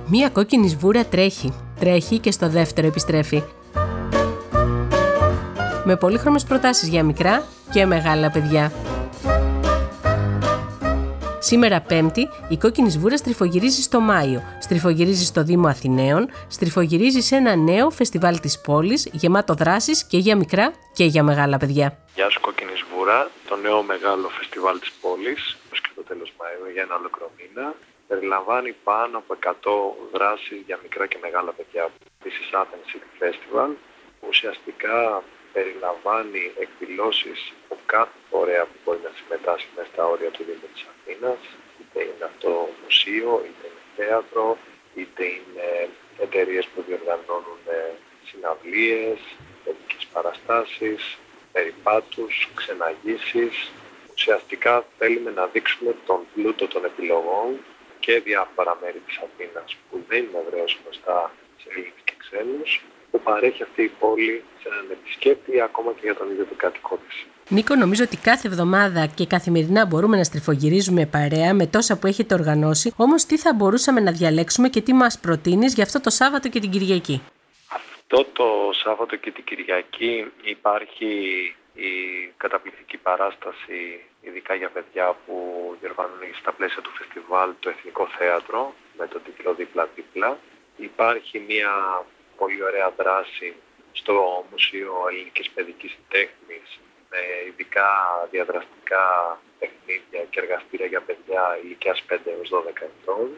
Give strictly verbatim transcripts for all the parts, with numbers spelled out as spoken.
Μία κόκκινη σβούρα τρέχει. Τρέχει και στο δεύτερο επιστρέφει. Με πολύχρωμες προτάσεις για μικρά και μεγάλα παιδιά. Σήμερα Πέμπτη, η κόκκινη σβούρα στριφογυρίζει στο Μάιο, στριφογυρίζει στο Δήμο Αθηναίων, στριφογυρίζει σε ένα νέο φεστιβάλ της πόλης, γεμάτο δράσεις και για μικρά και για μεγάλα παιδιά. Γεια σου κόκκινη σβούρα, το νέο μεγάλο φεστιβάλ της πόλης, ως και το τέλος Μαΐου για ένα ολόκληρο μήνα, περιλαμβάνει πάνω από εκατό δράσεις για μικρά και μεγάλα παιδιά. This is Athens City Festival, που ουσιαστικά περιλαμβάνει εκδηλώσεις από κάθε φορέα που μπορεί να συμμετάσχει μέσα στα όρια του Δήμου της Αθήνας, είτε είναι αυτό μουσείο, είτε είναι θέατρο, είτε είναι εταιρείες που διοργανώνουν συναυλίες, παιδικές παραστάσεις, περιπάτους, ξεναγήσεις. Ουσιαστικά θέλουμε να δείξουμε τον πλούτο των επιλογών και διάφορα μέρη της Αθήνας που δεν είναι ευρέως γνωστά σε Έλληνες και ξένους, που παρέχει αυτή η πόλη σε έναν επισκέπτη, ακόμα και για τον ίδιο τον κάτοικο της. Νίκο, νομίζω ότι κάθε εβδομάδα και καθημερινά μπορούμε να στριφογυρίζουμε παρέα με τόσα που έχετε οργανώσει. Όμως, τι θα μπορούσαμε να διαλέξουμε και τι μας προτείνεις για αυτό το Σάββατο και την Κυριακή? Αυτό το Σάββατο και την Κυριακή υπάρχει η καταπληκτική παράσταση, ειδικά για παιδιά, που διοργανώνει στα πλαίσια του φεστιβάλ το Εθνικό Θέατρο με τον τίτλο Δίπλα-Δίπλα. Υπάρχει μια πολύ ωραία δράση στο Μουσείο Ελληνικής Παιδικής Τέχνης με ειδικά διαδραστικά παιχνίδια και εργαστήρια για παιδιά ηλικίας πέντε έως δώδεκα ετών.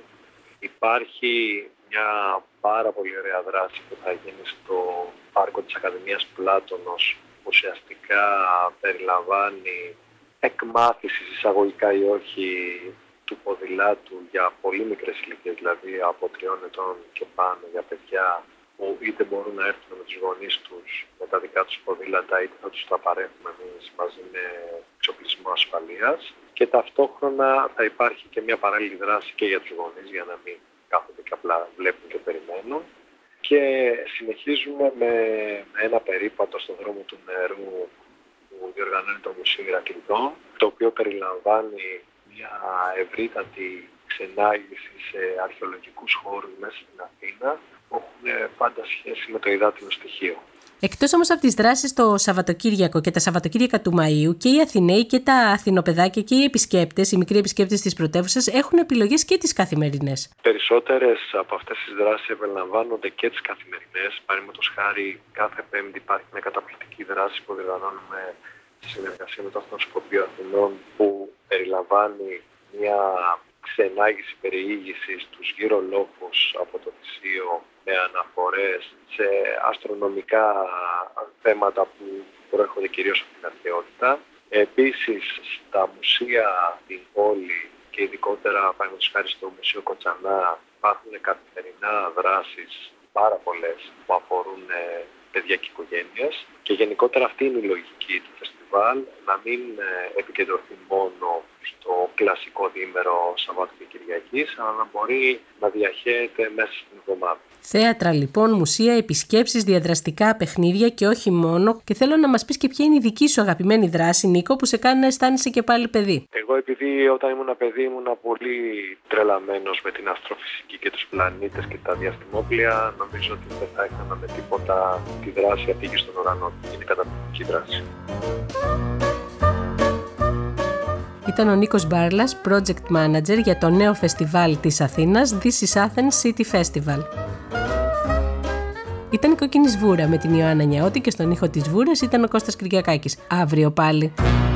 Υπάρχει μια πάρα πολύ ωραία δράση που θα γίνει στο πάρκο της Ακαδημίας Πλάτωνος, που ουσιαστικά περιλαμβάνει εκμάθηση εισαγωγικά ή όχι του ποδηλάτου για πολύ μικρές ηλικίες, δηλαδή από τριών ετών και πάνω, για παιδιά που είτε μπορούν να έρθουν με τους γονείς τους με τα δικά τους ποδήλατα, είτε θα τους τα παρέχουμε εμείς μαζί με εξοπλισμό ασφαλείας. Και ταυτόχρονα θα υπάρχει και μια παράλληλη δράση και για τους γονείς, για να μην κάθονται και απλά βλέπουν και περιμένουν. Και συνεχίζουμε με ένα περίπατο στον δρόμο του νερού που διοργανώνει το Μουσείο Ηρακλειδών, το οποίο περιλαμβάνει μια ευρύτατη ξενάγηση σε αρχαιολογικούς χώρους μέσα στην Αθήνα, που έχουν πάντα σχέση με το υδάτινο στοιχείο. Εκτός όμως από τις δράσεις το Σαββατοκύριακο και τα Σαββατοκύριακα του Μαΐου, και οι Αθηναίοι και τα Αθηνοπαιδάκια και οι επισκέπτες, οι μικροί επισκέπτες της πρωτεύουσας, έχουν επιλογές και τις καθημερινές. Περισσότερες από αυτές τις δράσεις επαναλαμβάνονται και τις καθημερινές. Παραδείγματος χάρη, κάθε Πέμπτη υπάρχει μια καταπληκτική δράση που διοργανώνουμε σε συνεργασία με το Αθηνόσκοπιο Αθηνών, που περιλαμβάνει μια ξενάγηση περιήγηση στους γύρω λόφους από το Θησίο, με αναφορές σε αστρονομικά θέματα που προέρχονται κυρίως από την αρχαιότητα. Επίσης, στα μουσεία στην πόλη και ειδικότερα παραδείγματος χάρη στο Μουσείο Κοτσανά υπάρχουν καθημερινά δράσεις πάρα πολλές που αφορούν παιδιά και οικογένειες, και γενικότερα αυτή είναι η λογική του φεστιβάλ, να μην επικεντρωθεί μόνο στο κλασικό διήμερο Σαββάτου και Κυριακής, αλλά να μπορεί να διαχέεται μέσα στην εβδομάδα. Θέατρα λοιπόν, μουσεία, επισκέψεις, διαδραστικά παιχνίδια και όχι μόνο. Και θέλω να μας πεις και ποια είναι η δική σου αγαπημένη δράση, Νίκο, που σε κάνει να αισθάνεσαι και πάλι παιδί. Εγώ, επειδή όταν ήμουν παιδί ήμουν πολύ τρελαμένος με την αστροφυσική και τους πλανήτες και τα διαστημόπλια, νομίζω ότι δεν θα έκανα με τίποτα τη δράση αυτή στον ουρανό. Είναι καταπληκτική δράση. Ήταν ο Νίκος Μπάρλας, Project Manager για το νέο φεστιβάλ της Αθήνας, This is Athens City Festival. Ήταν η Κόκκινη Σβούρα με την Ιωάννα Νιαώτη και στον ήχο της Σβούρας ήταν ο Κώστας Κυριακάκης. Αύριο πάλι.